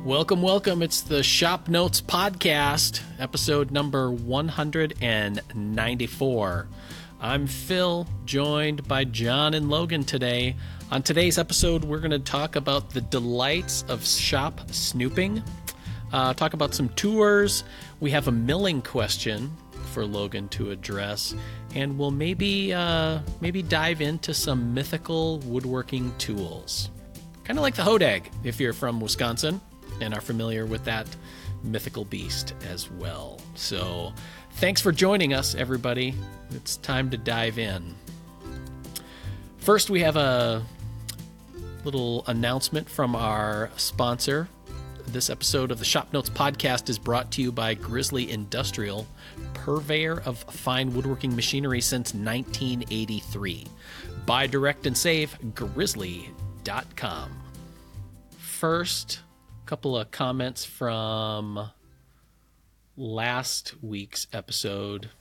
Welcome, welcome. It's the Shop Notes Podcast, episode number 194. I'm Phil, joined by John and Logan today. On today's episode, we're going to talk about the delights of shop snooping, talk about some tours. We have a milling question for Logan to address, and we'll maybe dive into some mythical woodworking tools. Kind of like the hodag, if you're from Wisconsin and are familiar with that mythical beast as well. So thanks for joining us, everybody. It's time to dive in. First, we have a little announcement from our sponsor. This episode of the Shop Notes Podcast is brought to you by Grizzly Industrial, purveyor of fine woodworking machinery since 1983. Buy direct and save, grizzly.com. First, couple of comments from last week's episode.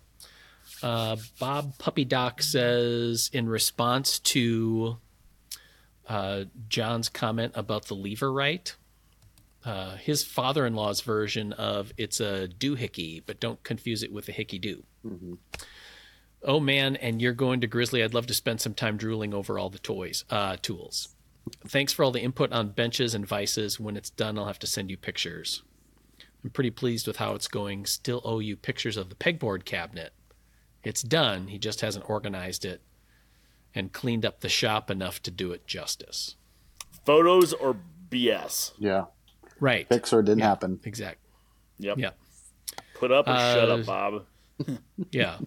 Bob Puppy Doc says, in response to John's comment about the lever right, his father-in-law's version of it's a doohickey, but don't confuse it with a hickey-doo. Mm-hmm. Oh man, and you're going to Grizzly. I'd love to spend some time drooling over all the tools. Thanks for all the input on benches and vices. When it's done, I'll have to send you pictures. I'm pretty pleased with how it's going. Still owe you pictures of the pegboard cabinet. It's done. He just hasn't organized it and cleaned up the shop enough to do it justice. Photos or BS? Yeah. Right. Fix or didn't happen. Exact. Yep. Yeah. Put up or shut up, Bob. Yeah.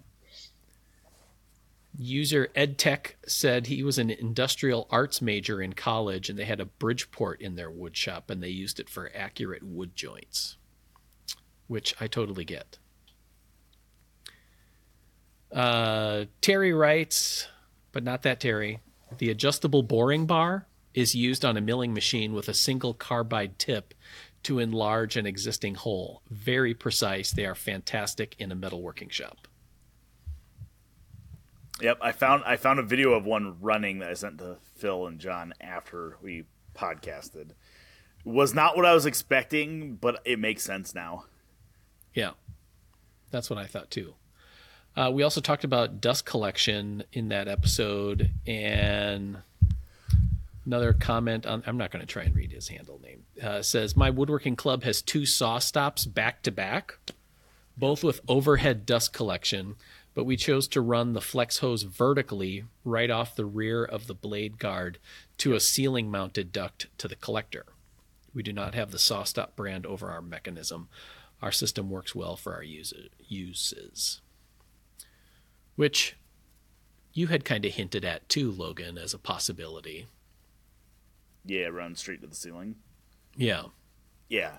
User EdTech said he was an industrial arts major in college and they had a Bridgeport in their wood shop and they used it for accurate wood joints, which I totally get. Terry writes, but not that Terry, the adjustable boring bar is used on a milling machine with a single carbide tip to enlarge an existing hole. Very precise. They are fantastic in a metalworking shop. Yep, I found a video of one running that I sent to Phil and John after we podcasted. Was not what I was expecting, but it makes sense now. Yeah, that's what I thought too. We also talked about dust collection in that episode, and another comment on, I'm not going to try and read his handle name, says, my woodworking club has 2 saw stops back to back, both with overhead dust collection, but we chose to run the flex hose vertically right off the rear of the blade guard to a ceiling mounted duct to the collector. We do not have the SawStop brand over our mechanism. Our system works well for our uses. Which you had kind of hinted at too, Logan, as a possibility. Yeah, run straight to the ceiling. Yeah. Yeah.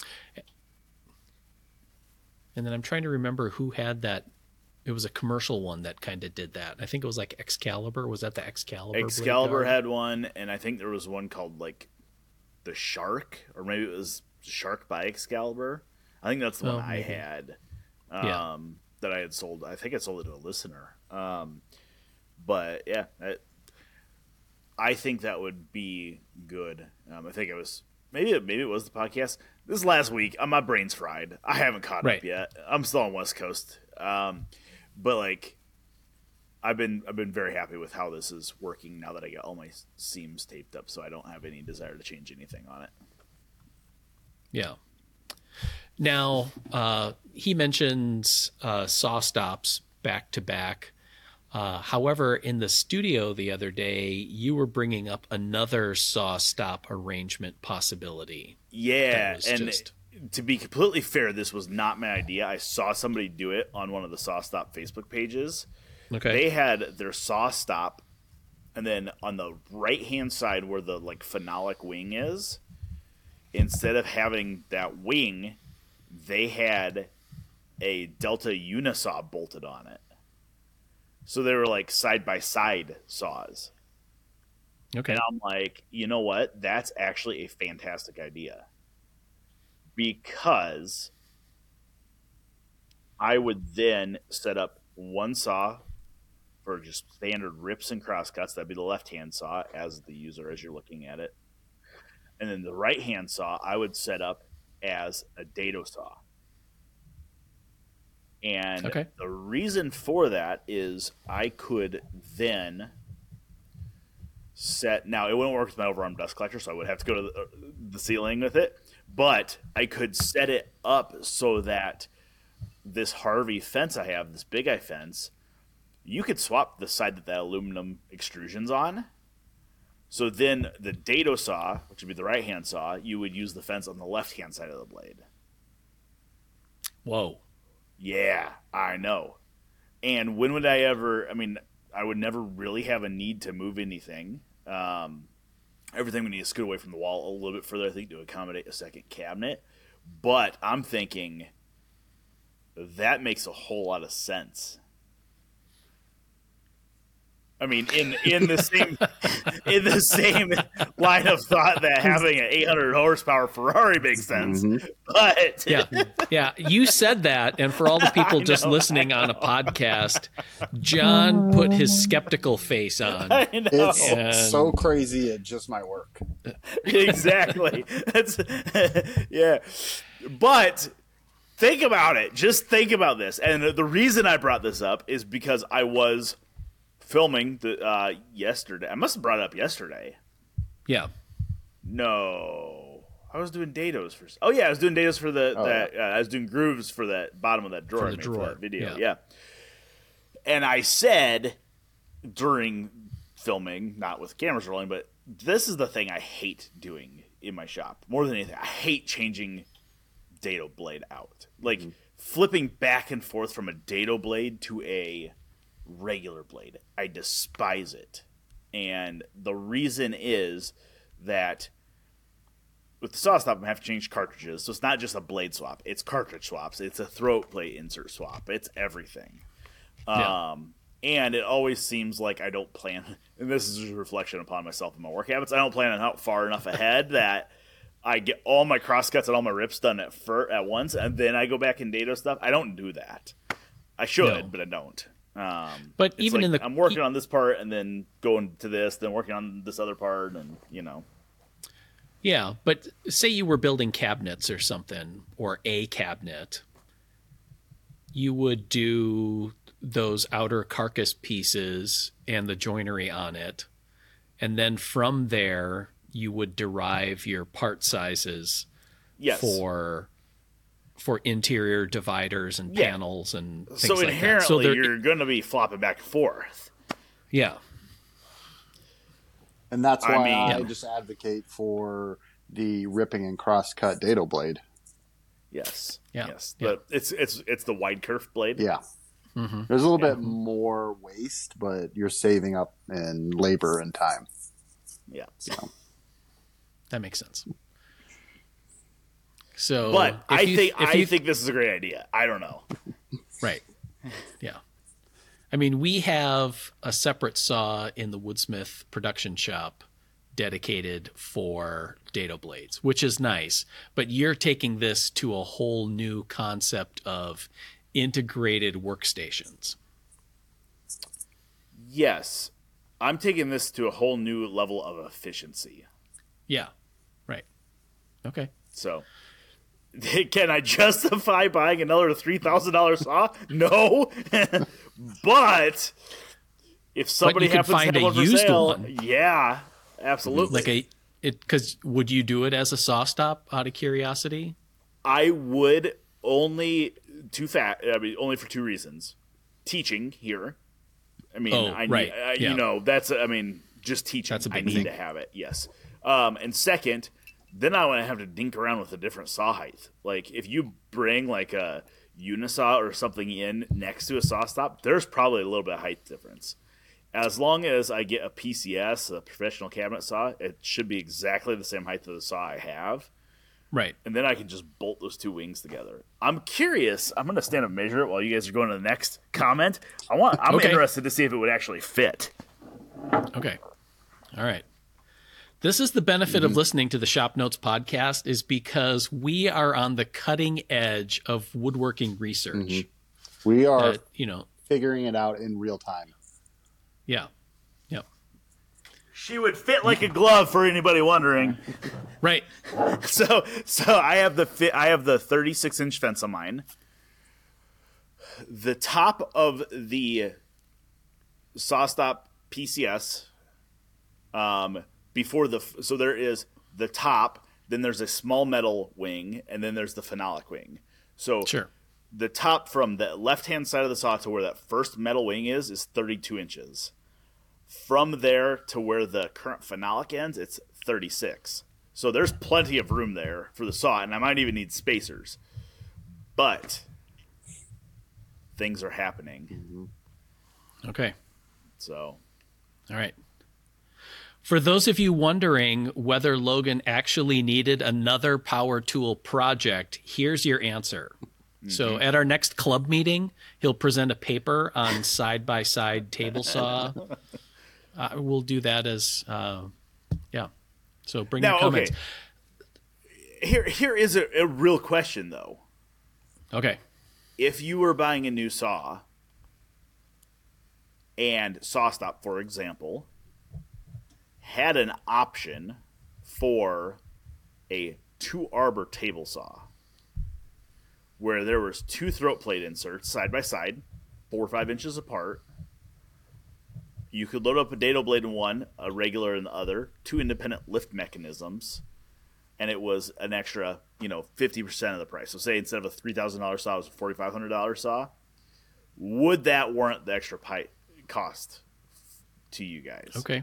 And then I'm trying to remember who had that. It was a commercial one that kind of did that. I think it was like Excalibur. Was that the Excalibur? Excalibur had one, and I think there was one called like the Shark, or maybe it was Shark by Excalibur. I think that's the one I had. That I had sold. I think I sold it to a listener. But yeah, I think that would be good. I think it was maybe it was the podcast this last week. My brain's fried. I haven't caught up yet. I'm still on West Coast. But like, I've been very happy with how this is working now that I got all my seams taped up, so I don't have any desire to change anything on it. Yeah. Now, he mentions saw stops back to back. However, in the studio the other day, you were bringing up another saw stop arrangement possibility. Yeah, to be completely fair, this was not my idea. I saw somebody do it on one of the SawStop Facebook pages. Okay. They had their SawStop, and then on the right-hand side where the like phenolic wing is, instead of having that wing, they had a Delta Unisaw bolted on it. So they were like side-by-side saws. Okay. And I'm like, you know what? That's actually a fantastic idea. Because I would then set up one saw for just standard rips and crosscuts. That'd be the left-hand saw as the user as you're looking at it. and then the right hand saw I would set up as a dado saw. And the reason for that is I could then set. Now, it wouldn't work with my overarm dust collector, so I would have to go to the ceiling with it. But I could set it up so that this Harvey fence I have, this Big Eye fence, you could swap the side that aluminum extrusion's on. So then the dado saw, which would be the right-hand saw, you would use the fence on the left-hand side of the blade. Whoa. Yeah, I know. And when would I ever... I mean, I would never really have a need to move anything. Everything would need to scoot away from the wall a little bit further, I think, to accommodate a second cabinet. But I'm thinking that makes a whole lot of sense. I mean, in the same line of thought that having an 800 horsepower Ferrari makes sense, but yeah, you said that, and for all the people just listening on a podcast, John put his skeptical face on. It's so crazy, it just might work. Exactly. That's yeah, but think about it. Just think about this, and the reason I brought this up is because I was filming yesterday. I must have brought it up yesterday. Yeah. No, I was doing dados for. Oh yeah, I was doing dados for I was doing grooves for that bottom of that drawer. For the drawer. For that video. Yeah. And I said during filming, not with cameras rolling, but this is the thing I hate doing in my shop more than anything. I hate changing dado blade out, like flipping back and forth from a dado blade to a regular blade. I despise it. And the reason is that with the SawStop, I have to change cartridges. So it's not just a blade swap. It's cartridge swaps. It's a throat plate insert swap. It's everything. Yeah. And it always seems like I don't plan, and this is a reflection upon myself and my work habits, I don't plan on out far enough ahead that I get all my crosscuts and all my rips done at once, and then I go back and dado stuff. I don't do that. I should, but I don't. But even like I'm working on this part and then going to this, then working on this other part, and Yeah, but say you were building cabinets or something, or a cabinet, you would do those outer carcass pieces and the joinery on it, and then from there you would derive your part sizes for interior dividers and panels and things like that. So inherently, you're going to be flopping back and forth. Yeah. And that's why I just advocate for the ripping and cross-cut dado blade. Yes. Yeah. Yes. But it's the wide kerf blade. Yeah. Mm-hmm. There's a little bit more waste, but you're saving up in labor and time. Yeah. So. That makes sense. So, but I think this is a great idea. I don't know. Right. Yeah. I mean, we have a separate saw in the Woodsmith production shop dedicated for dado blades, which is nice. But you're taking this to a whole new concept of integrated workstations. Yes. I'm taking this to a whole new level of efficiency. Yeah. Right. Okay. So... can I justify buying another $3,000 saw? No. But if somebody happens to have one for sale, yeah, absolutely. Because would you do it as a SawStop out of curiosity? I would only for two reasons. Teaching here. I mean, just teaching. That's a big I need to have it. Yes. And second, then I want to have to dink around with a different saw height. Like, if you bring, like, a Unisaw or something in next to a SawStop, there's probably a little bit of height difference. As long as I get a PCS, a professional cabinet saw, it should be exactly the same height of the saw I have. Right. And then I can just bolt those two wings together. I'm curious. I'm going to stand and measure it while you guys are going to the next comment. I'm interested to see if it would actually fit. Okay. All right. This is the benefit of listening to the Shop Notes podcast, is because we are on the cutting edge of woodworking research. Mm-hmm. We are, figuring it out in real time. Yeah. Yep. She would fit like a glove for anybody wondering. Right. So I have the 36-inch fence on mine. The top of the SawStop PCS, so there is the top, then there's a small metal wing, and then there's the phenolic wing. So Sure. the top from the left-hand side of the saw to where that first metal wing is 32 inches. From there to where the current phenolic ends, it's 36. So there's plenty of room there for the saw, and I might even need spacers. But things are happening. Okay. So, all right. For those of you wondering whether Logan actually needed another power tool project, here's your answer. So at our next club meeting, he'll present a paper on side-by-side table saw. We'll do that as, yeah. So bring your comments. Okay. Here is a real question, though. Okay. If you were buying a new saw, and SawStop, for example, had an option for a 2-arbor table saw, where there was 2 throat plate inserts side by side, 4 or 5 inches apart. You could load up a dado blade in one, a regular in the other, 2 independent lift mechanisms, and it was an extra, 50% of the price. So say instead of a $3,000 saw, it was a $4,500 saw. Would that warrant the extra cost to you guys? Okay.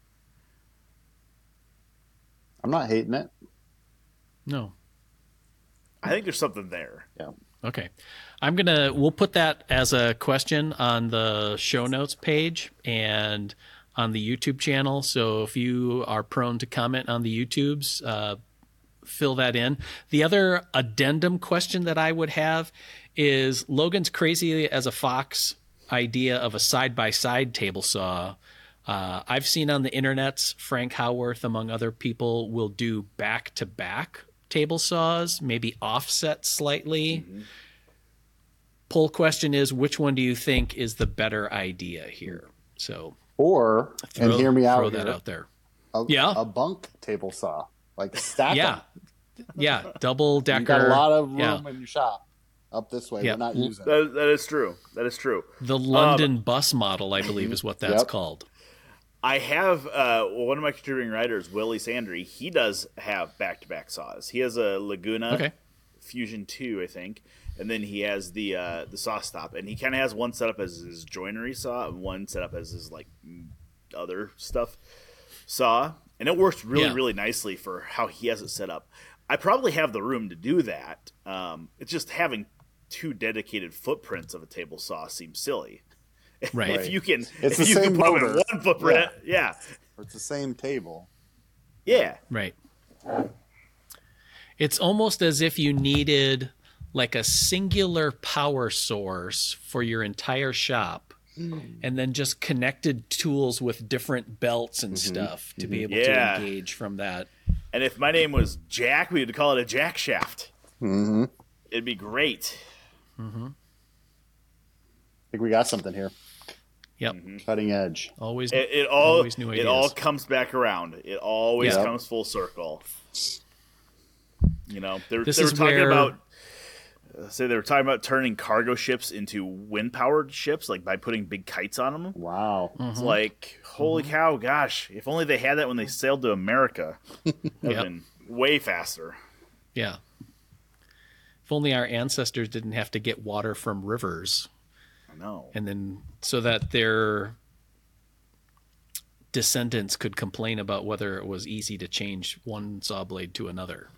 I'm not hating it. No. I think there's something there. Yeah. Okay. We'll put that as a question on the show notes page and on the YouTube channel. So if you are prone to comment on the YouTubes, fill that in. The other addendum question that I would have is Logan's crazy as a fox idea of a side-by-side table saw. I've seen on the internets, Frank Howarth, among other people, will do back-to-back table saws, maybe offset slightly. Mm-hmm. Poll question is, which one do you think is the better idea here? So, and hear me out. Throw that out there. A bunk table saw, like stack them. Yeah, double decker. You got a lot of room in your shop. Up this way, we're not using. That is true. That is true. The London bus model, I believe, is what that's called. I have one of my contributing writers, Willie Sandry. He does have back-to-back saws. He has a Laguna Fusion 2, I think, and then he has the SawStop, and he kind of has one set up as his joinery saw and one set up as his other stuff saw, and it works really nicely for how he has it set up. I probably have the room to do that. It's just having 2 dedicated footprints of a table saw seems silly. Right. If you can, it's if the you same can put motor. them in one footprint, yeah. Or it's the same table. Yeah. Right. It's almost as if you needed like a singular power source for your entire shop, and then just connected tools with different belts and stuff to be able to engage from that. And if my name was Jack, we would call it a jack shaft. Mm-hmm. It'd be great. Mm-hmm. I think we got something here. Yep. Cutting edge. Always new ideas. It all comes back around. It always comes full circle. They were talking about turning cargo ships into wind-powered ships, like by putting big kites on them. Wow. Mm-hmm. It's like, holy cow, gosh, if only they had that when they sailed to America. That would have been way faster. Yeah. If only our ancestors didn't have to get water from rivers. I know. And then so that their descendants could complain about whether it was easy to change one saw blade to another.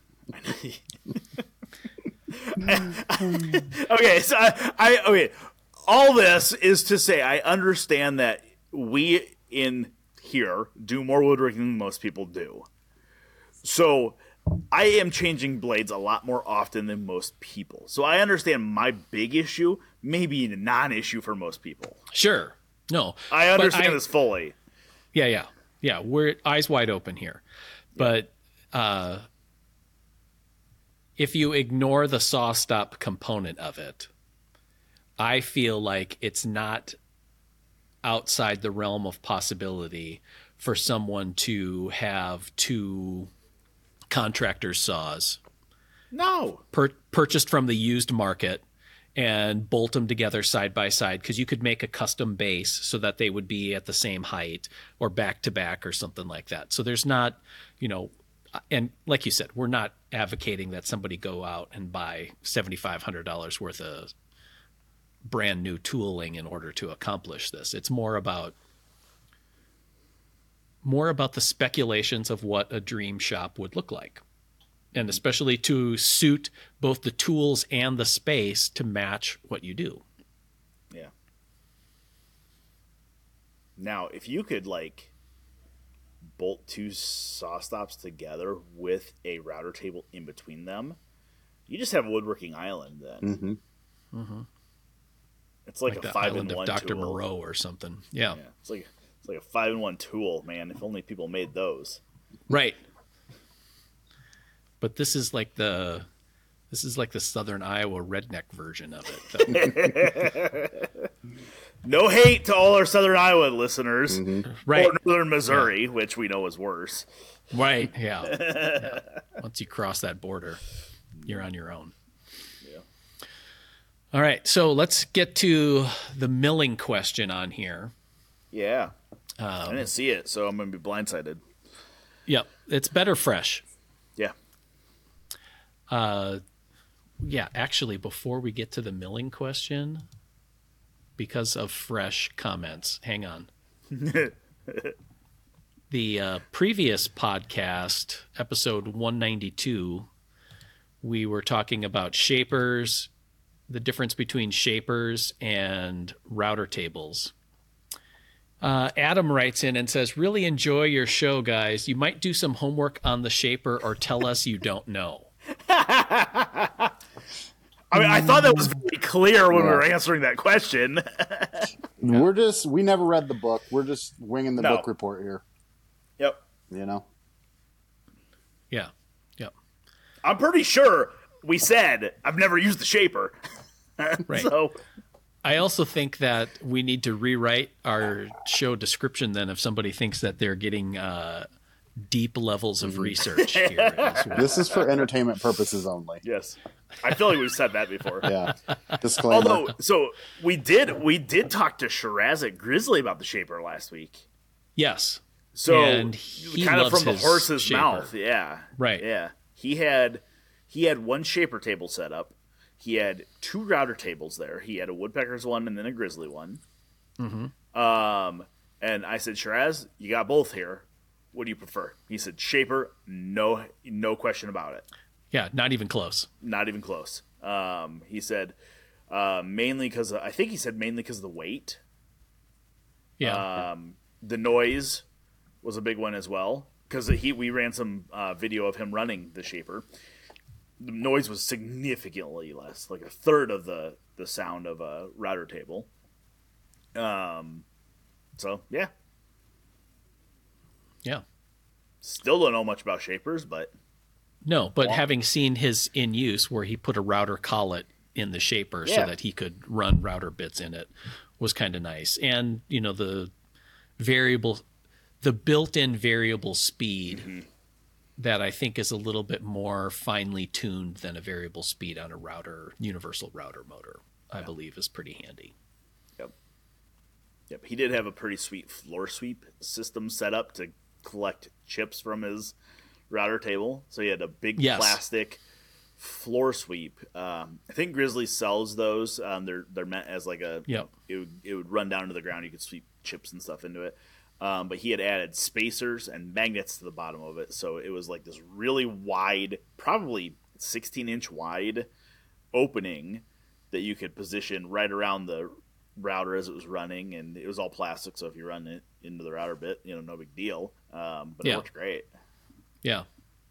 Okay, so I all this is to say I understand that we in here do more woodworking than most people do. So I am changing blades a lot more often than most people. So I understand my big issue may be a non-issue for most people. Sure. No. I understand this fully. Yeah. We're eyes wide open here. But if you ignore the SawStop component of it, I feel like it's not outside the realm of possibility for someone to have two contractor's saws purchased from the used market and bolt them together side by side, because you could make a custom base so that they would be at the same height or back to back or something like that. So there's not, and like you said, we're not advocating that somebody go out and buy $7,500 worth of brand new tooling in order to accomplish this. It's more about the speculations of what a dream shop would look like, and especially to suit both the tools and the space to match what you do. Yeah. Now, if you could bolt two saw stops together with a router table in between them, you just have a woodworking island then. Mm-hmm. Mm-hmm. It's like a the 5-in-1 island of Dr. tool. Moreau or something. Yeah. It's like a 5-in-1 tool, man. If only people made those. Right. But this is like the Southern Iowa redneck version of it. No hate to all our Southern Iowa listeners. Mm-hmm. Right. Or Northern Missouri, which we know is worse. Right. Yeah. Once you cross that border, you're on your own. Yeah. All right. So let's get to the milling question on here. Yeah. I didn't see it, so I'm going to be blindsided. Yep. It's better fresh. Yeah. Yeah, actually, before we get to the milling question, because of fresh comments, hang on. The previous podcast, episode 192, we were talking about shapers, the difference between shapers and router tables. Adam writes in and says, really enjoy your show, guys. You might do some homework on the shaper or tell us you don't know. I mean, I thought that was very clear when we were answering that question. We never read the book. We're just winging the book report here. Yep. Yeah. Yep. I'm pretty sure we said I've never used the shaper. Right. So I also think that we need to rewrite our show description then if somebody thinks that they're getting deep levels of research here as well. This is for entertainment purposes only. yes, I feel like we've said that before. Yeah. Disclaimer. Although, so we did talk to Shiraz at Grizzly about the shaper last week. Yes. So And he kind of loves from the his horse's shaper. mouth, yeah, Right. yeah. He had one shaper table set up. He had two router tables there. He had a woodpecker's one and then a grizzly one. Mm-hmm. And I said, Shiraz, you got both here. What do you prefer? He said, shaper, no question about it. Yeah, not even close. Not even close. He said mainly because I think he said mainly because of the weight. Yeah. The noise was a big one as well because we ran some video of him running the shaper. The noise was significantly less, like a third of the sound of a router table. So yeah. Yeah. Still don't know much about shapers, but No, but having seen his in use where he put a router collet in the shaper so Yeah. that he could run router bits in it was kind of nice. And, the built-in variable speed that I think is a little bit more finely tuned than a variable speed on a universal router motor, I believe is pretty handy. Yep. He did have a pretty sweet floor sweep system set up to collect chips from his router table. So he had a big plastic floor sweep. I think Grizzly sells those. They're meant as like a. Yep. It would run down to the ground. You could sweep chips and stuff into it. But he had added spacers and magnets to the bottom of it, so it was like this really wide, probably 16-inch wide opening that you could position right around the router as it was running, and it was all plastic, so if you run it into the router bit, no big deal. But it worked great. Yeah.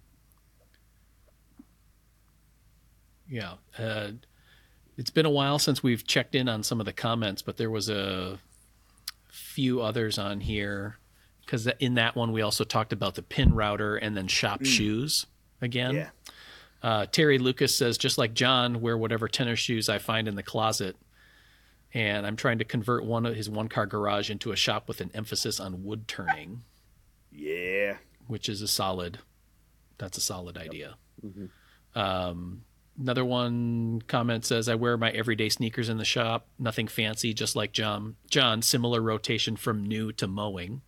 Yeah. It's been a while since we've checked in on some of the comments, but there was a few others on here because in that one we also talked about the pin router and then shop shoes again. Yeah. Terry Lucas says, just like John, wear whatever tennis shoes I find in the closet. And I'm trying to convert his one-car garage into a shop with an emphasis on wood turning. which is a solid idea. Mm-hmm. Another one comment says, I wear my everyday sneakers in the shop. Nothing fancy, just like John. Similar rotation from new to mowing.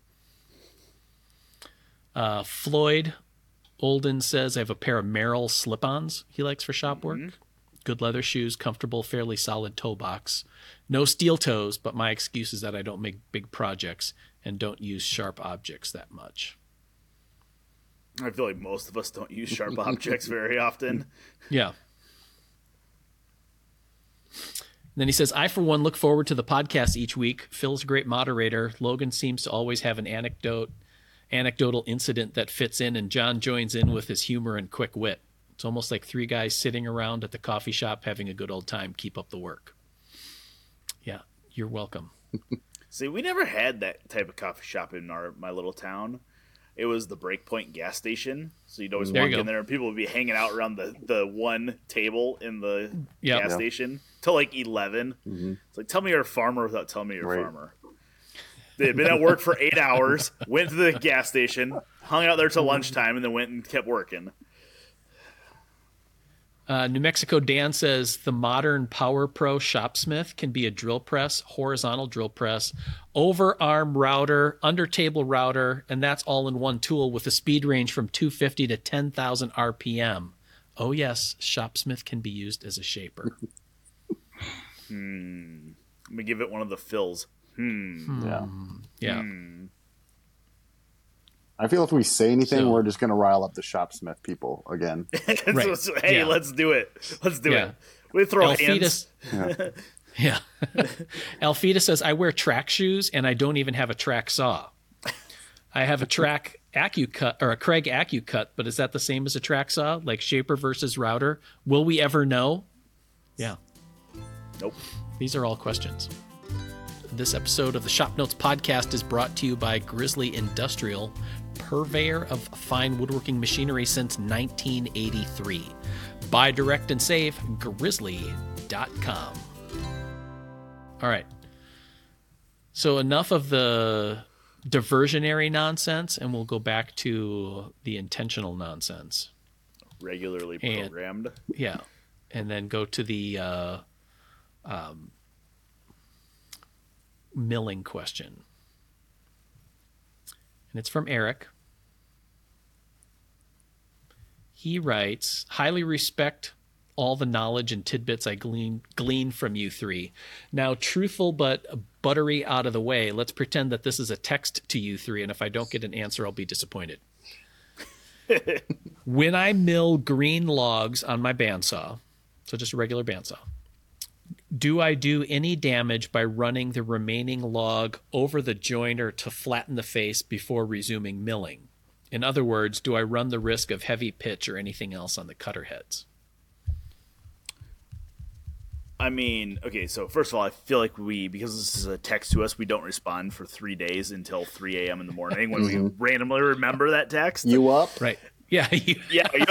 Floyd Olden says, I have a pair of Merrill slip-ons he likes for shop work. Good leather shoes, comfortable, fairly solid toe box. No steel toes, but my excuse is that I don't make big projects and don't use sharp objects that much. I feel like most of us don't use sharp objects very often. Yeah. And then he says, I, for one, look forward to the podcast each week. Phil's a great moderator. Logan seems to always have an anecdotal incident that fits in, and John joins in with his humor and quick wit. It's almost like three guys sitting around at the coffee shop having a good old time. Keep up the work. Yeah, you're welcome. See, we never had that type of coffee shop in my little town. It was the Breakpoint gas station. So you'd always walk in there and people would be hanging out around the one table in the gas station till like 11. Mm-hmm. It's like, tell me you're a farmer without telling me you're a farmer. They had been at work for 8 hours, went to the gas station, hung out there till lunchtime, and then went and kept working. New Mexico Dan says the modern Power Pro Shopsmith can be a drill press, horizontal drill press, overarm router, under table router, and that's all in one tool with a speed range from 250 to 10,000 RPM. Oh yes, Shopsmith can be used as a shaper. Let me give it one of the fills. Yeah. I feel if we say anything, we're just going to rile up the Shopsmith people again. Right. Hey, let's do it. Let's do it. We throw hands. Yeah. Alfita says, I wear track shoes and I don't even have a track saw. I have a track AccuCut or a Craig AccuCut, but is that the same as a track saw? Like shaper versus router? Will we ever know? Yeah. Nope. These are all questions. This episode of the Shop Notes podcast is brought to you by Grizzly Industrial, purveyor of fine woodworking machinery since 1983. Buy direct and save, grizzly.com. All right. So enough of the diversionary nonsense, and we'll go back to the intentional nonsense. Regularly programmed. Yeah. And then go to the milling question. And it's from Eric. He writes, highly respect all the knowledge and tidbits I glean from you three. Now, truthful but buttery out of the way, let's pretend that this is a text to you three, and if I don't get an answer, I'll be disappointed. When I mill green logs on my bandsaw, so just a regular bandsaw, do I do any damage by running the remaining log over the joiner to flatten the face before resuming milling? In other words, do I run the risk of heavy pitch or anything else on the cutter heads? I mean, okay, so first of all, I feel like because this is a text to us, we don't respond for 3 days until 3 a.m. in the morning when we randomly remember that text. You up? Right. Yeah. Yeah, you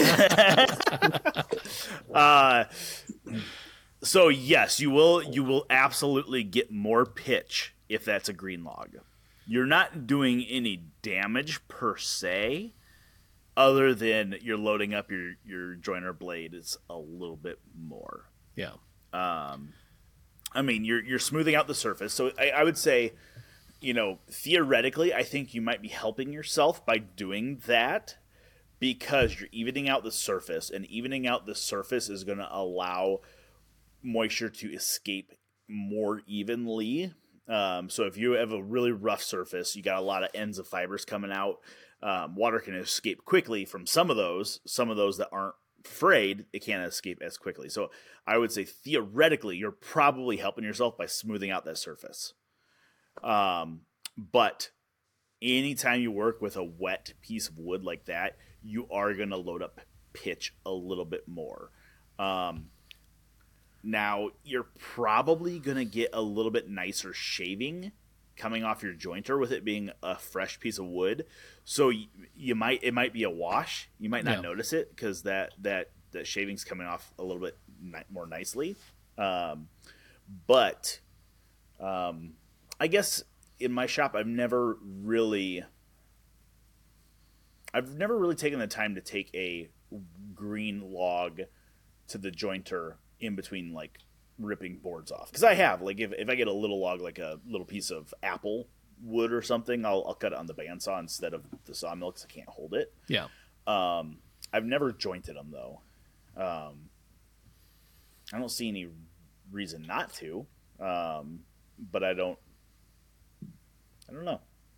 up? So yes, you will absolutely get more pitch if that's a green log. You're not doing any damage per se, other than you're loading up your joiner blade is a little bit more. Yeah. I mean, you're smoothing out the surface. So I would say, theoretically, I think you might be helping yourself by doing that because you're evening out the surface, and evening out the surface is going to allow moisture to escape more evenly. So if you have a really rough surface, you got a lot of ends of fibers coming out. Water can escape quickly from some of those that aren't frayed. It can't escape as quickly. So I would say theoretically, you're probably helping yourself by smoothing out that surface. But anytime you work with a wet piece of wood like that, you are going to load up pitch a little bit more. Now, you're probably going to get a little bit nicer shaving coming off your jointer with it being a fresh piece of wood. So it might be a wash. You might not notice it because that shaving's coming off a little bit more nicely. But I guess in my shop, I've never really I've never really taken the time to take a green log to the jointer in between like ripping boards off, because I have, like, if I get a little log, like a little piece of apple wood or something, I'll cut it on the bandsaw instead of the sawmill because I can't hold it. Yeah. I've never jointed them though. I don't see any reason not to, but I don't know.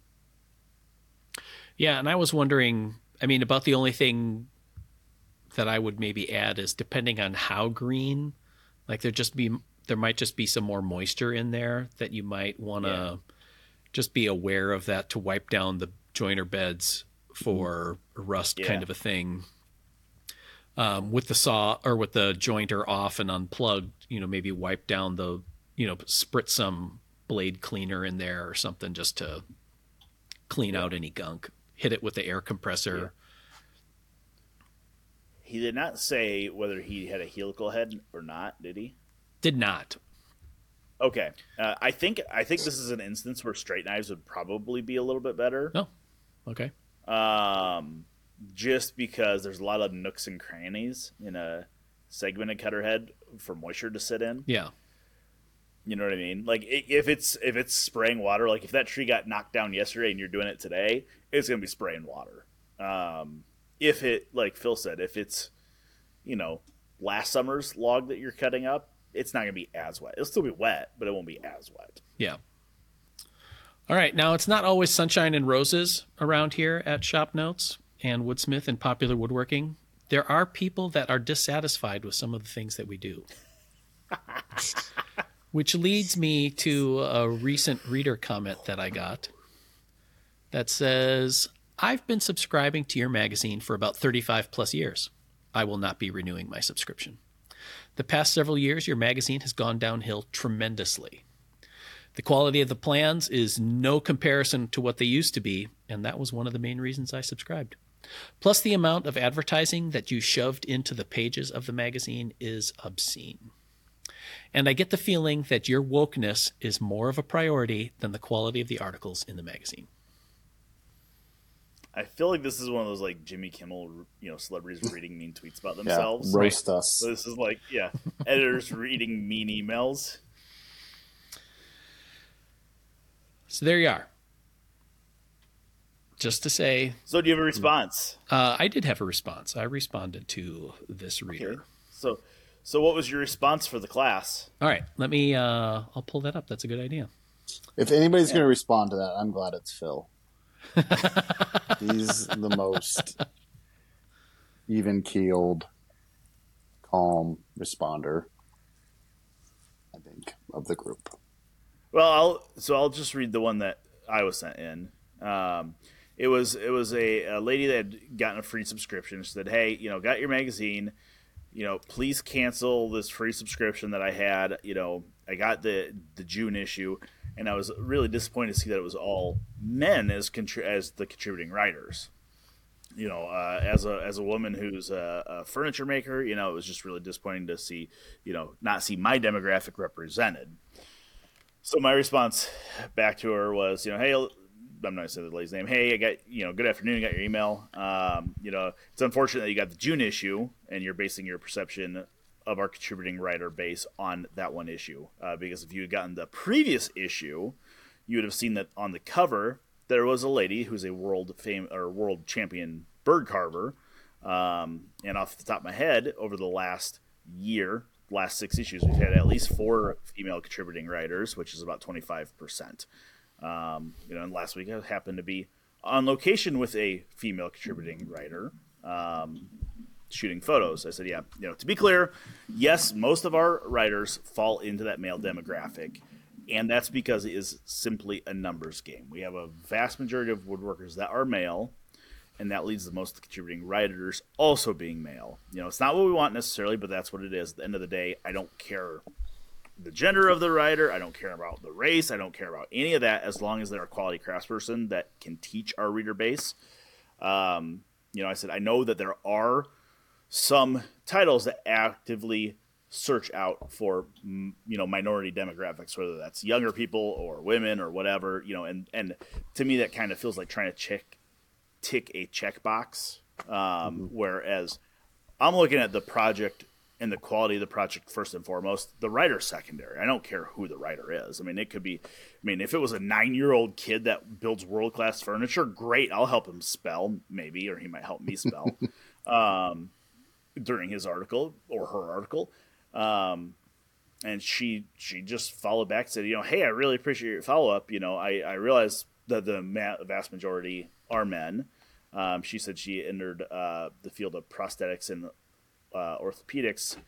Yeah, and I was wondering, I mean, about the only thing that I would maybe add is, depending on how green, like there might just be some more moisture in there that you might want to just be aware of, that to wipe down the joiner beds for rust kind of a thing. With the saw or with the jointer off and unplugged, maybe wipe down the, spritz some blade cleaner in there or something just to clean out any gunk. Hit it with the air compressor. Yeah. He did not say whether he had a helical head or not, did he? Did not. Okay. I think this is an instance where straight knives would probably be a little bit better. Oh, okay. Just because there's a lot of nooks and crannies in a segmented cutter head for moisture to sit in. Yeah. You know what I mean? Like, if it's spraying water, like if that tree got knocked down yesterday and you're doing it today, it's going to be spraying water. If it, like Phil said, if it's, last summer's log that you're cutting up, it's not going to be as wet. It'll still be wet, but it won't be as wet. Yeah. All right. Now, it's not always sunshine and roses around here at Shop Notes and Woodsmith and Popular Woodworking. There are people that are dissatisfied with some of the things that we do. Which leads me to a recent reader comment that I got that says, I've been subscribing to your magazine for about 35 plus years. I will not be renewing my subscription. The past several years, your magazine has gone downhill tremendously. The quality of the plans is no comparison to what they used to be, and that was one of the main reasons I subscribed. Plus, the amount of advertising that you shoved into the pages of the magazine is obscene. And I get the feeling that your wokeness is more of a priority than the quality of the articles in the magazine. I feel like this is one of those, like, Jimmy Kimmel, celebrities reading mean tweets about themselves. Yeah, roast us. So this is like, editors reading mean emails. So there you are. Just to say. So do you have a response? I did have a response. I responded to this reader. Okay. So what was your response for the class? All right. Let me, I'll pull that up. That's a good idea. If anybody's going to respond to that, I'm glad it's Phil. He's the most even-keeled, calm responder, I think, of the group. Well, I'll just read the one that I was sent in. It was a lady that had gotten a free subscription. She said, "Hey, got your magazine. Please cancel this free subscription that I had. I got the June issue, and I was really disappointed to see that it was all men as the contributing writers. As a woman who's a furniture maker, it was just really disappointing to see, not see my demographic represented." So my response back to her was, hey, I'm not going to say the lady's name. Hey, I got, good afternoon. I got your email. It's unfortunate that you got the June issue and you're basing your perception of our contributing writer base on that one issue. Because if you had gotten the previous issue, you would have seen that on the cover, there was a lady who's a world champion bird carver. And off the top of my head, over the last 6 issues, we've had at least 4 female contributing writers, which is about 25%. And last week I happened to be on location with a female contributing writer, shooting photos. I said, to be clear, yes, most of our writers fall into that male demographic, and that's because it is simply a numbers game. We have a vast majority of woodworkers that are male, and that leads to most of the contributing writers also being male. It's not what we want necessarily, but that's what it is. At the end of the day, I don't care the gender of the writer. I don't care about the race. I don't care about any of that as long as they're a quality craftsperson that can teach our reader base. I said, I know that there are some titles that actively search out for, minority demographics, whether that's younger people or women or whatever, and to me that kind of feels like trying to tick a checkbox, whereas I'm looking at the project and the quality of the project first and foremost. The writer's secondary. I don't care who the writer is. I mean, it could be. I mean, if it was a 9-year-old kid that builds world-class furniture, great. I'll help him spell, maybe, or he might help me spell during his article or her article. And she just followed back and said, hey, I really appreciate your follow-up. I realize that the vast majority are men. She said she entered the field of prosthetics and orthopedics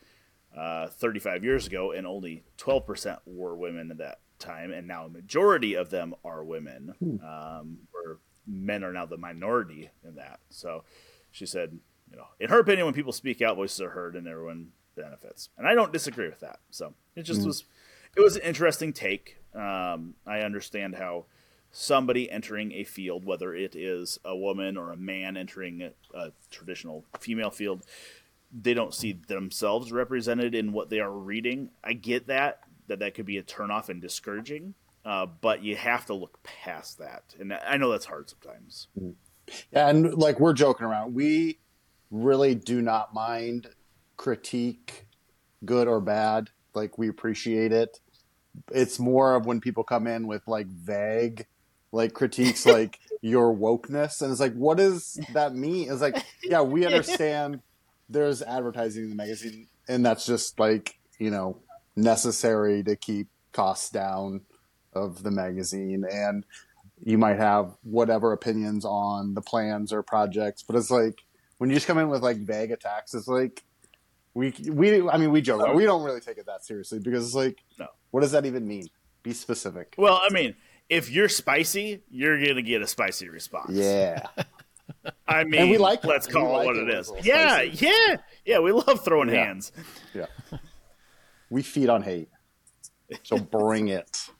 35 years ago, and only 12% were women at that time, and now a majority of them are women, where men are now the minority in that. So she said, in her opinion, when people speak out, voices are heard and everyone benefits. And I don't disagree with that. So it just it was an interesting take. I understand how somebody entering a field, whether it is a woman or a man entering a traditional female field, they don't see themselves represented in what they are reading. I get that could be a turnoff and discouraging, but you have to look past that. And I know that's hard sometimes. Yeah, and like we're joking around. We really do not mind critique, good or bad. Like, we appreciate it. It's more of when people come in with like vague like critiques, like your wokeness, and it's like, what does that mean? It's like, yeah, we understand there's advertising in the magazine, and that's just like, necessary to keep costs down of the magazine, and you might have whatever opinions on the plans or projects, but it's like when you just come in with like vague attacks, it's like we joke, we don't really take it that seriously, because it's like, no, what does that even mean? Be specific. Well, I mean, if you're spicy, you're gonna get a spicy response. Yeah. I mean, and we like let's call it what it is. Yeah. We love throwing hands. Yeah. We feed on hate. So bring it.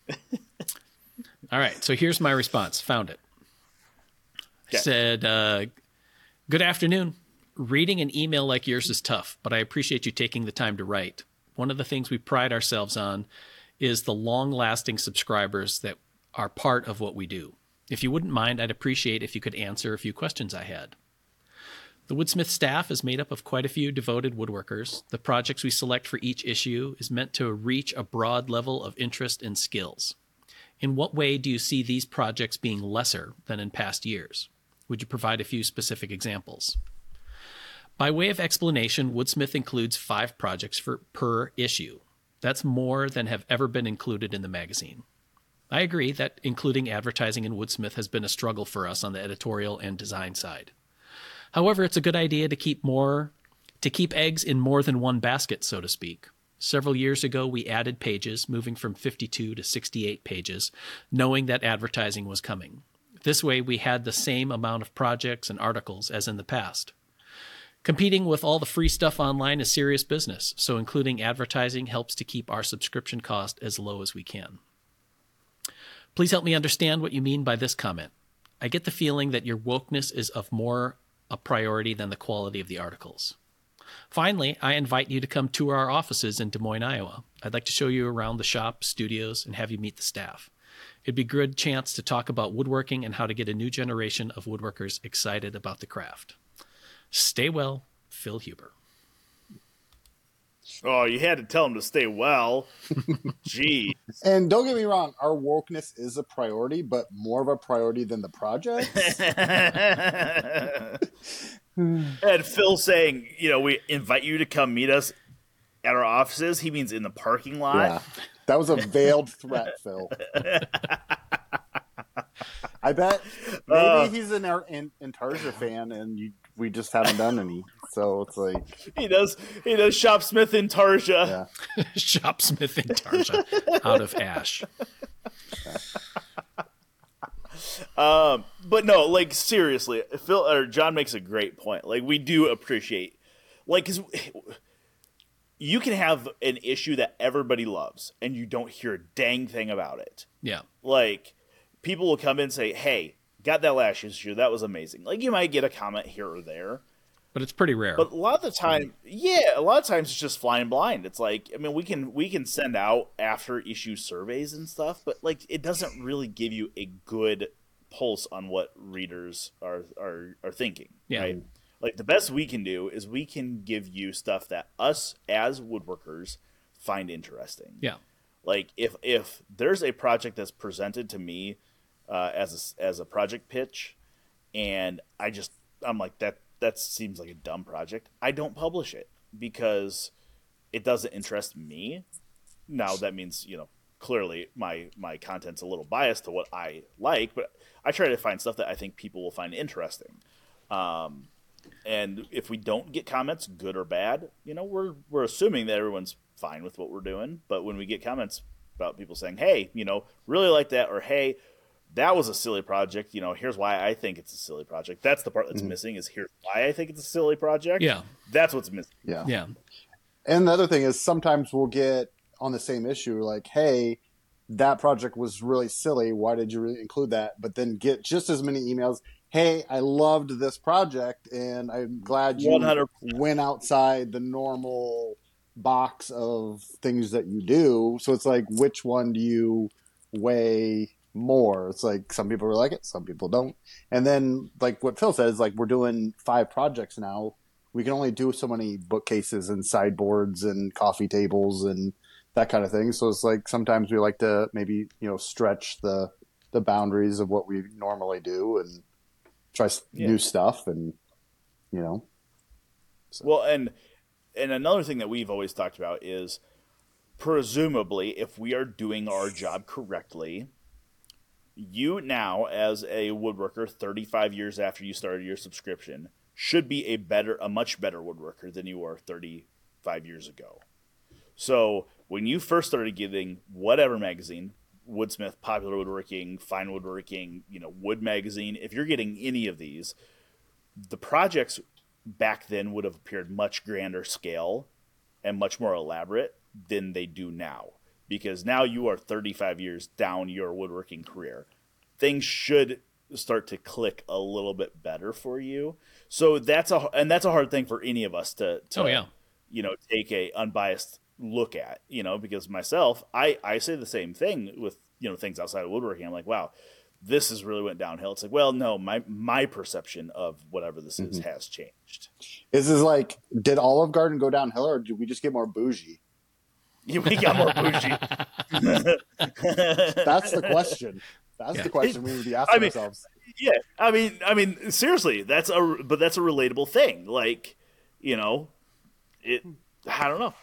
All right. So here's my response. Found it. Okay. Said, good afternoon. Reading an email like yours is tough, but I appreciate you taking the time to write. One of the things we pride ourselves on is the long-lasting subscribers that are part of what we do. If you wouldn't mind, I'd appreciate if you could answer a few questions I had. The Woodsmith staff is made up of quite a few devoted woodworkers. The projects we select for each issue is meant to reach a broad level of interest and skills. In what way do you see these projects being lesser than in past years? Would you provide a few specific examples? By way of explanation, Woodsmith includes 5 projects per issue. That's more than have ever been included in the magazine. I agree that including advertising in Woodsmith has been a struggle for us on the editorial and design side. However, it's a good idea to keep eggs in more than one basket, so to speak. Several years ago, we added pages, moving from 52 to 68 pages, knowing that advertising was coming. This way, we had the same amount of projects and articles as in the past. Competing with all the free stuff online is serious business, so including advertising helps to keep our subscription cost as low as we can. Please help me understand what you mean by this comment. I get the feeling that your wokeness is of more a priority than the quality of the articles. Finally, I invite you to come tour our offices in Des Moines, Iowa. I'd like to show you around the shop, studios, and have you meet the staff. It'd be a good chance to talk about woodworking and how to get a new generation of woodworkers excited about the craft. Stay well, Phil Huber. Oh, you had to tell him to stay well. Jeez. And don't get me wrong, our wokeness is a priority, but more of a priority than the projects. And Phil saying, we invite you to come meet us at our offices. He means in the parking lot. Yeah, that was a veiled threat, Phil. I bet maybe he's an Tarja fan, and we just haven't done any. So it's like he does Shopsmith in Tarja. Yeah. Shopsmith in Tarja out of Ash. But no, like seriously, Phil or John makes a great point. Like, we do appreciate, like, 'cause you can have an issue that everybody loves and you don't hear a dang thing about it. Yeah. Like, people will come in and say, "Hey, got that last issue. That was amazing." Like, you might get a comment here or there, but it's pretty rare. But a lot of the time, a lot of times it's just flying blind. It's like, I mean, we can send out after issue surveys and stuff, but like, it doesn't really give you a good pulse on what readers are thinking. Yeah. Right. Like the best we can do is we can give you stuff that us as woodworkers find interesting. Yeah. Like if there's a project that's presented to me as a project pitch, and I'm like that seems like a dumb project, I don't publish it because it doesn't interest me. Now that means, clearly my content's a little biased to what I like, but I try to find stuff that I think people will find interesting. And if we don't get comments, good or bad, we're assuming that everyone's fine with what we're doing. But when we get comments about people saying, hey, really like that, or hey, that was a silly project, here's why I think it's a silly project. That's the part that's missing, is here's why I think it's a silly project. Yeah. That's what's missing. Yeah. Yeah. And the other thing is sometimes we'll get on the same issue like, hey, that project was really silly. Why did you include that? But then get just as many emails. Hey, I loved this project, and I'm glad you 100%. went outside the normal box of things that you do. So it's like, which one do you weigh more? It's like some people like it, some people don't. And then, like what Phil says, like we're doing 5 projects now. We can only do so many bookcases and sideboards and coffee tables and that kind of thing. So it's like sometimes we like to maybe stretch the boundaries of what we normally do and try new stuff, and So. Well, and another thing that we've always talked about is, presumably, if we are doing our job correctly, you now, as a woodworker 35 years after you started your subscription, should be a much better woodworker than you were 35 years ago. So when you first started getting whatever magazine, Woodsmith, Popular Woodworking, Fine Woodworking, Wood Magazine, if you're getting any of these, the projects back then would have appeared much grander scale and much more elaborate than they do now. Because now you are 35 years down your woodworking career. Things should start to click a little bit better for you. So that's a hard thing for any of us to take a unbiased look at, because myself, I say the same thing with, things outside of woodworking. I'm like, wow, this has really went downhill. It's like, well, no, my perception of whatever this is has changed. Is this like, did Olive Garden go downhill, or did we just get more bougie? We got more bougie. That's the question. That's the question we would be asking ourselves. Yeah, I mean, seriously, that's a relatable thing. Like, I don't know.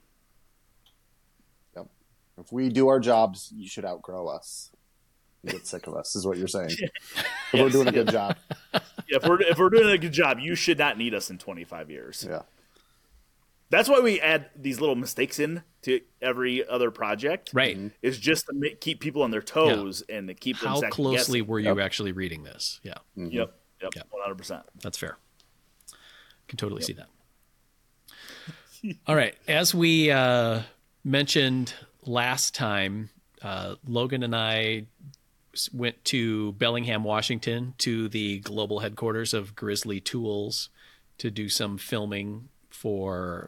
Yep. If we do our jobs, you should outgrow us. You get sick of us, is what you're saying. If we're doing a good job. Yeah, if we're doing a good job, you should not need us in 25 years. Yeah. That's why we add these little mistakes in to every other project. Right. Is just to keep people on their toes and to keep them how second closely guessing. were you actually reading this? Yeah. Yep. 100%. That's fair. Can totally see that. All right. As we mentioned last time, Logan and I went to Bellingham, Washington, to the global headquarters of Grizzly Tools to do some filming for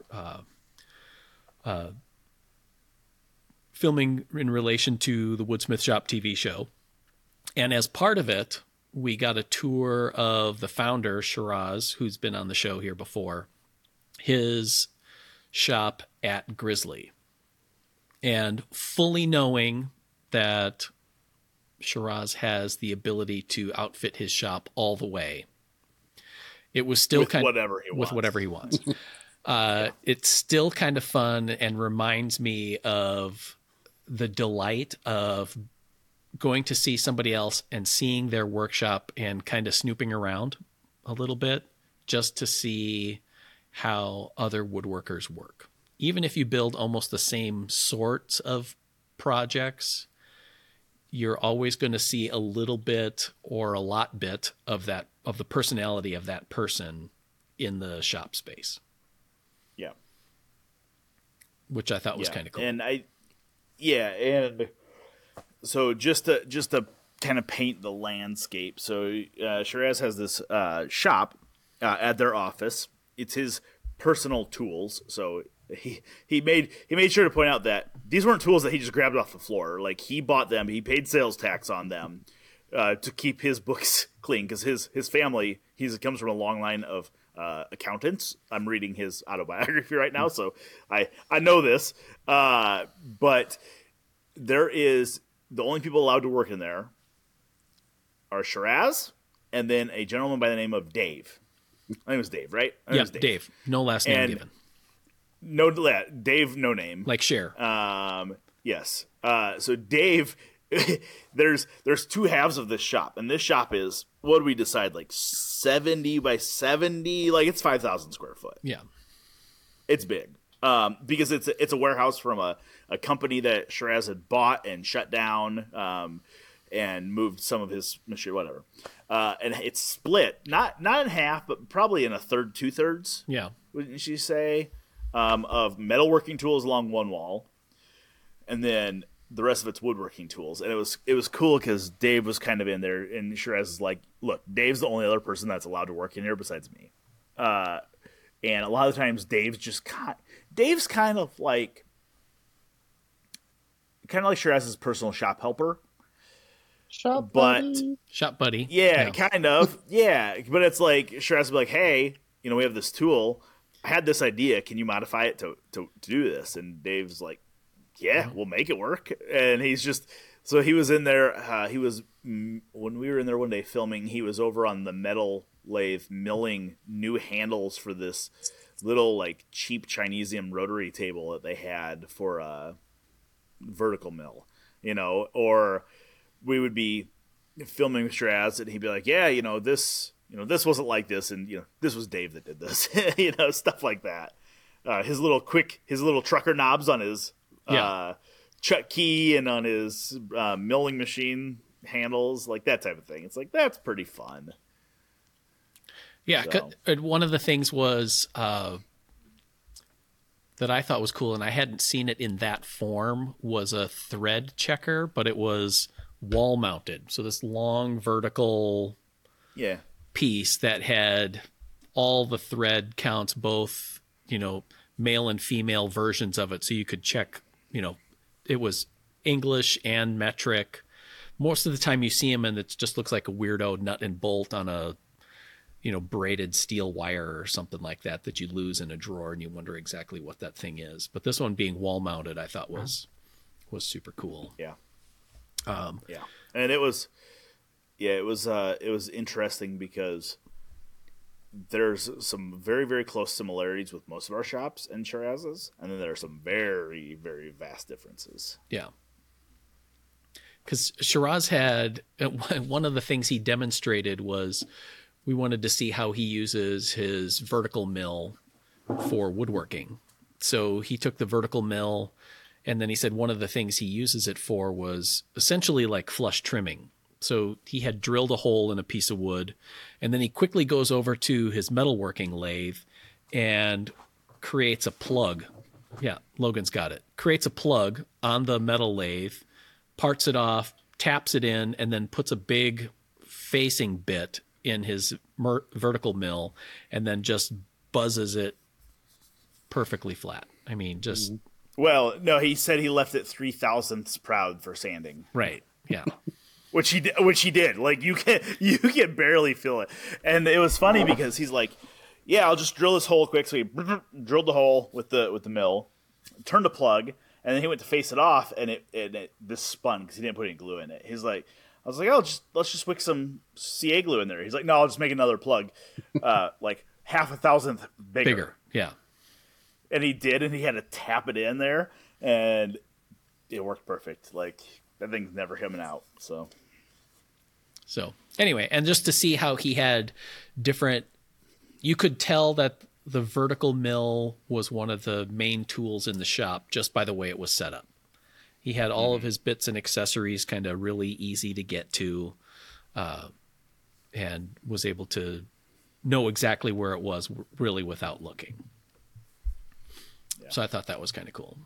filming in relation to the Woodsmith Shop TV show. And as part of it, we got a tour of the founder, Shiraz, who's been on the show here before, his shop at Grizzly. And fully knowing that Shiraz has the ability to outfit his shop all the way, it was still with whatever he wants. It's still kind of fun and reminds me of the delight of going to see somebody else and seeing their workshop and kind of snooping around a little bit just to see how other woodworkers work. Even if you build almost the same sorts of projects, you're always going to see a little bit or a lot bit of that, of the personality of that person in the shop space. Yeah. Which I thought was kind of cool. And so just to kind of paint the landscape. So Shiraz has this shop at their office. It's his personal tools. So he made sure to point out that these weren't tools that he just grabbed off the floor. Like, he bought them, he paid sales tax on them. to keep his books clean, because his family, he comes from a long line of accountants. I'm reading his autobiography right now, so I know this. But there is, the only people allowed to work in there are Shiraz and then a gentleman by the name of Dave. I think it was Dave, right? Yeah, Dave. No last name given. No, Dave, no name. Like Cher. Yes. So Dave, there's two halves of this shop, and this shop is, what do we decide, like 70 by 70? Like, it's 5,000 square foot. Yeah. It's big. Because it's a warehouse from a company that Shiraz had bought and shut down, and moved some of his machinery, whatever. And it's split, not in half, but probably in a third, 2/3. Yeah. Wouldn't you say? Of metalworking tools along one wall, and then the rest of it's woodworking tools. And it was cool because Dave was kind of in there, and Shiraz is like, look, Dave's the only other person that's allowed to work in here besides me. And a lot of times Dave's kind of like Shiraz's personal shop helper. Shop buddy. Yeah, kind of. Yeah, but it's like Shiraz will be like, hey, we have this tool. I had this idea. Can you modify it to do this? And Dave's like, yeah, we'll make it work. And he's just, so he was in there. When we were in there one day filming, he was over on the metal lathe milling new handles for this little like cheap Chinesium rotary table that they had for a vertical mill, or we would be filming with Shiraz and he'd be like, yeah, this wasn't like this, and this was Dave that did this, stuff like that. His little trucker knobs on his chuck key and on his milling machine handles, like that type of thing. It's like, that's pretty fun. Yeah, so. One of the things was that I thought was cool, and I hadn't seen it in that form, was a thread checker, but it was wall mounted. So this long vertical piece that had all the thread counts, both, male and female versions of it. So you could check, it was English and metric. Most of the time you see them and it just looks like a weirdo nut and bolt on a, braided steel wire or something like that you lose in a drawer and you wonder exactly what that thing is. But this one being wall mounted, I thought was super cool. Yeah. And it was interesting because there's some very, very close similarities with most of our shops and Shiraz's, and then there are some very, very vast differences. Yeah. Because Shiraz had, one of the things he demonstrated was, we wanted to see how he uses his vertical mill for woodworking. So he took the vertical mill, and then he said one of the things he uses it for was essentially like flush trimming. So he had drilled a hole in a piece of wood, and then he quickly goes over to his metalworking lathe and creates a plug. Yeah, Logan's got it. Creates a plug on the metal lathe, parts it off, taps it in, and then puts a big facing bit in his vertical mill, and then just buzzes it perfectly flat. I mean, just... Well, no, he said he left it 3,000ths proud for sanding. Right, yeah. Which he did. Like, you can barely feel it. And it was funny because he's like, yeah, I'll just drill this hole quick. So he drilled the hole with the mill, turned the plug, and then he went to face it off, and it this spun because he didn't put any glue in it. He's like, I was like, let's just wick some CA glue in there. He's like, no, I'll just make another plug, like 0.5 bigger. Yeah. And he did, and he had to tap it in there, and it worked perfect. Like, that thing's never coming out. So anyway, and just to see how he had different, you could tell that the vertical mill was one of the main tools in the shop just by the way it was set up. He had all of his bits and accessories kind of really easy to get to, and was able to know exactly where it was really without looking. Yeah. So I thought that was kind of cool.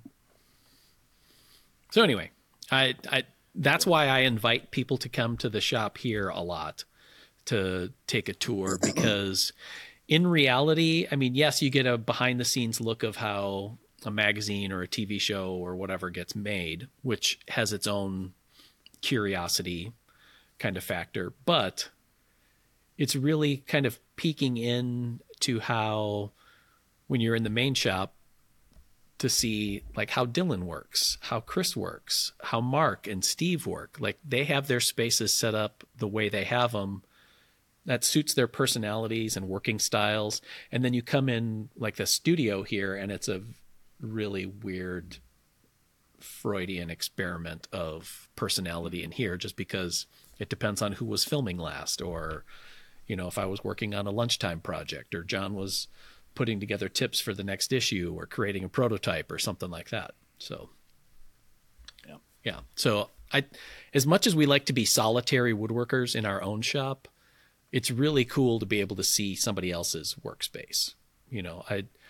So anyway, I that's why I invite people to come to the shop here a lot to take a tour, because in reality, I mean, yes, you get a behind the scenes look of how a magazine or a TV show or whatever gets made, which has its own curiosity kind of factor, but it's really kind of peeking in to how, when you're in the main shop, to see like how Dylan works, how Chris works, how Mark and Steve work. Like they have their spaces set up the way they have them that suits their personalities and working styles. And then you come in like the studio here, and it's a really weird Freudian experiment of personality in here, just because it depends on who was filming last, or, you know, if I was working on a lunchtime project, or John was putting together tips for the next issue, or creating a prototype or something like that. So, yeah. So as much as we like to be solitary woodworkers in our own shop, it's really cool to be able to see somebody else's workspace. You know,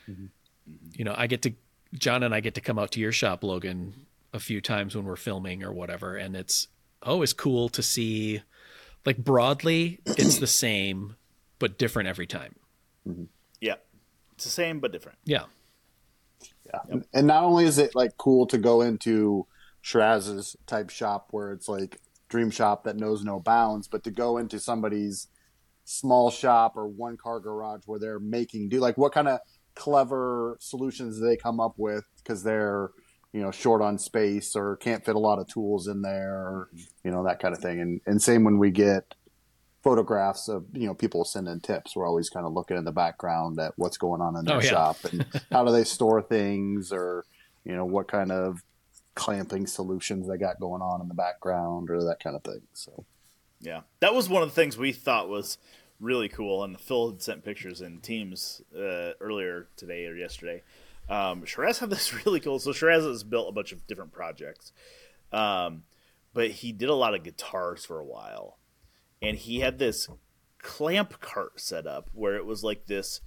John and I get to come out to your shop, Logan, a few times when we're filming or whatever. And it's always cool to see, like, broadly, it's the same, but different every time. Mm-hmm. Yeah. It's the same, but different. Yeah. Yep. And not only is it like cool to go into Shiraz's type shop where it's like dream shop that knows no bounds, but to go into somebody's small shop or one car garage where they're making do, like what kind of clever solutions do they come up with because they're, you know, short on space or can't fit a lot of tools in there, or, you know, that kind of thing. And same when we get photographs of, you know, people sending tips, we're always kind of looking in the background at what's going on in their shop and how do they store things, or, you know, what kind of clamping solutions they got going on in the background, or that kind of thing. So yeah, that was one of the things we thought was really cool, and Phil had sent pictures in Teams earlier today or yesterday. Shiraz had this really cool. So Shiraz has built a bunch of different projects, but he did a lot of guitars for a while, and he had this clamp cart set up where it was like this.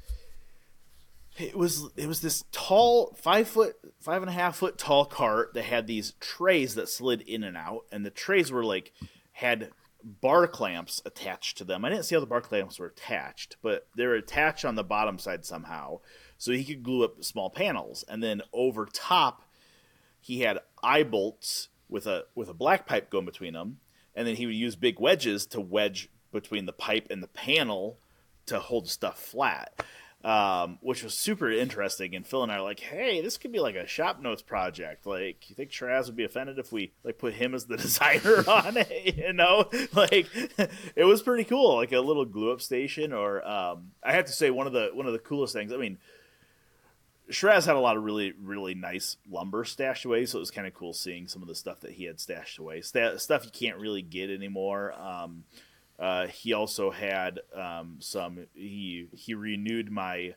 It was this tall 5.5 foot tall cart that had these trays that slid in and out, and the trays were like had bar clamps attached to them. I didn't see how the bar clamps were attached, but they were attached on the bottom side somehow, so he could glue up small panels. And then over top, he had eye bolts with a black pipe going between them, and then he would use big wedges to wedge between the pipe and the panel to hold stuff flat. Which was super interesting, and Phil and I are like, hey, this could be like a shop notes project. Like, you think Shiraz would be offended if we like put him as the designer on it? You know, like it was pretty cool, like a little glue up station. Or I have to say, one of the coolest things. I mean, Shiraz had a lot of really, really nice lumber stashed away, so it was kind of cool seeing some of the stuff that he had stashed away. Stuff you can't really get anymore. He also had he renewed my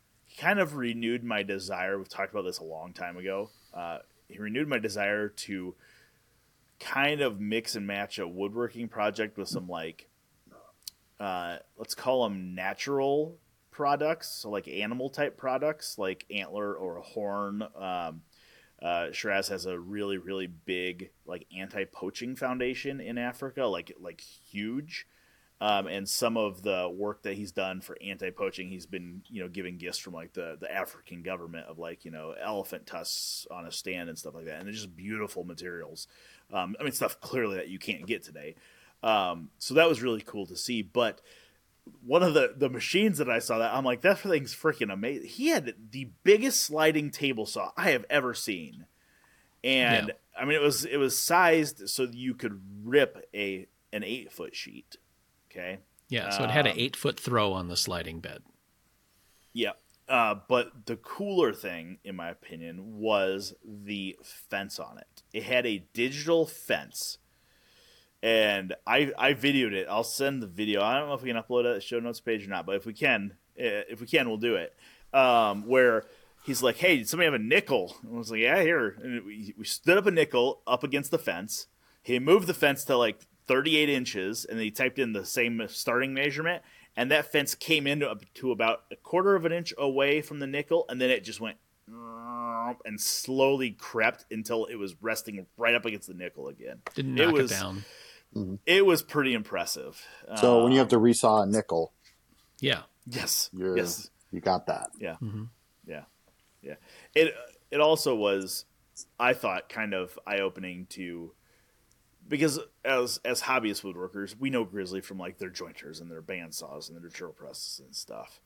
desire. We've talked about this a long time ago. He renewed my desire to kind of mix and match a woodworking project with some like, let's call them natural products. So like animal type products like antler or a horn. Shiraz has a really, really big like anti-poaching foundation in Africa, like huge. And some of the work that he's done for anti-poaching, he's been, you know, giving gifts from like the African government of like, you know, elephant tusks on a stand and stuff like that. And they're just beautiful materials. I mean, stuff clearly that you can't get today. So that was really cool to see. But one of the machines that I saw that I'm like, that thing's freaking amazing. He had the biggest sliding table saw I have ever seen. And I mean, it was sized so you could rip an 8-foot sheet. Okay. Yeah, so it had an 8-foot throw on the sliding bed. Yeah. But the cooler thing, in my opinion, was the fence on it. It had a digital fence. And I videoed it. I'll send the video. I don't know if we can upload it at the show notes page or not, but if we can, we'll do it. Where he's like, hey, did somebody have a nickel? And I was like, yeah, here. And we stood up a nickel up against the fence. He moved the fence to like 38 inches, and then he typed in the same starting measurement, and that fence came in to about a quarter of an inch away from the nickel, and then it just went and slowly crept until it was resting right up against the nickel again. Didn't knock it down. It was pretty impressive. So when you have to resaw a nickel, yes, you got that. Yeah, yeah. It also was, I thought, kind of eye-opening to because as hobbyist woodworkers, we know Grizzly from like their jointers and their bandsaws and their drill presses and stuff.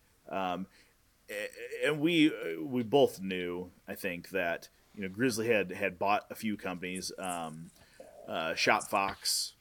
And we both knew, I think, that Grizzly had bought a few companies, Shop Fox,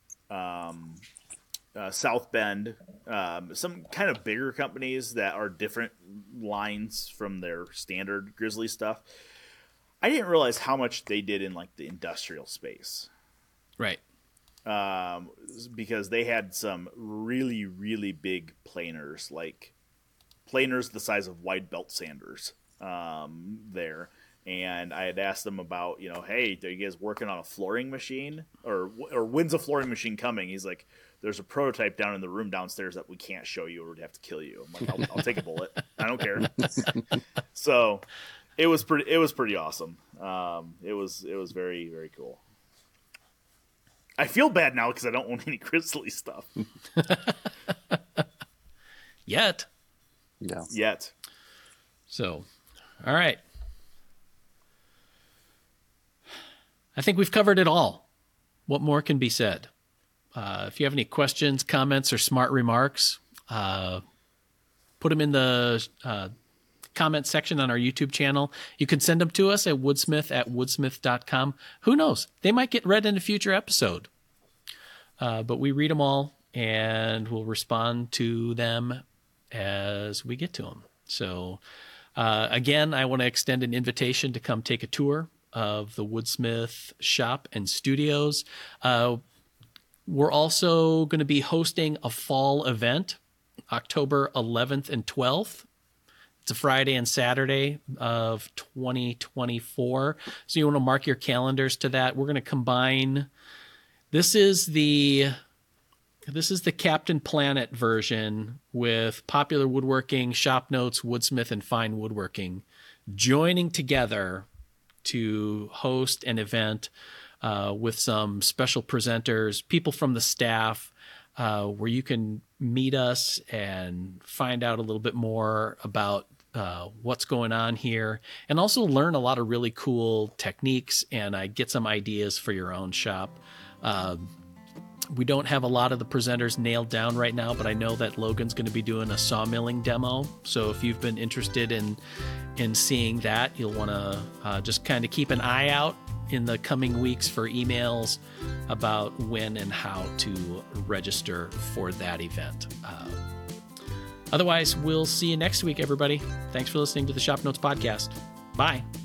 South Bend, some kind of bigger companies that are different lines from their standard Grizzly stuff. I didn't realize how much they did in like the industrial space. Right. Because they had some really, really big planers, like planers the size of wide belt sanders there. And I had asked them about, hey, are you guys working on a flooring machine? Or when's a flooring machine coming? He's like, there's a prototype down in the room downstairs that we can't show you or we'd have to kill you. I'm like, I'll take a bullet. I don't care. So it was pretty awesome. It was very, very cool. I feel bad now because I don't own any Grizzly stuff. Yet. Yeah. Yet. So, all right. I think we've covered it all. What more can be said? If you have any questions, comments, or smart remarks, put them in the comment section on our YouTube channel. You can send them to us at woodsmith@woodsmith.com. Who knows? They might get read in a future episode. But we read them all, and we'll respond to them as we get to them. So, again, I want to extend an invitation to come take a tour of the Woodsmith shop and studios. We're also going to be hosting a fall event, October 11th and 12th. It's a Friday and Saturday of 2024. So you want to mark your calendars to that. We're going to combine. This is the Captain Planet version with Popular Woodworking, Shop Notes, Woodsmith, and Fine Woodworking joining together to host an event with some special presenters, people from the staff, where you can meet us and find out a little bit more about what's going on here, and also learn a lot of really cool techniques and get some ideas for your own shop. We don't have a lot of the presenters nailed down right now, but I know that Logan's going to be doing a sawmilling demo. So if you've been interested in seeing that, you'll want to just kind of keep an eye out in the coming weeks for emails about when and how to register for that event. Otherwise, we'll see you next week, everybody. Thanks for listening to the Shop Notes Podcast. Bye.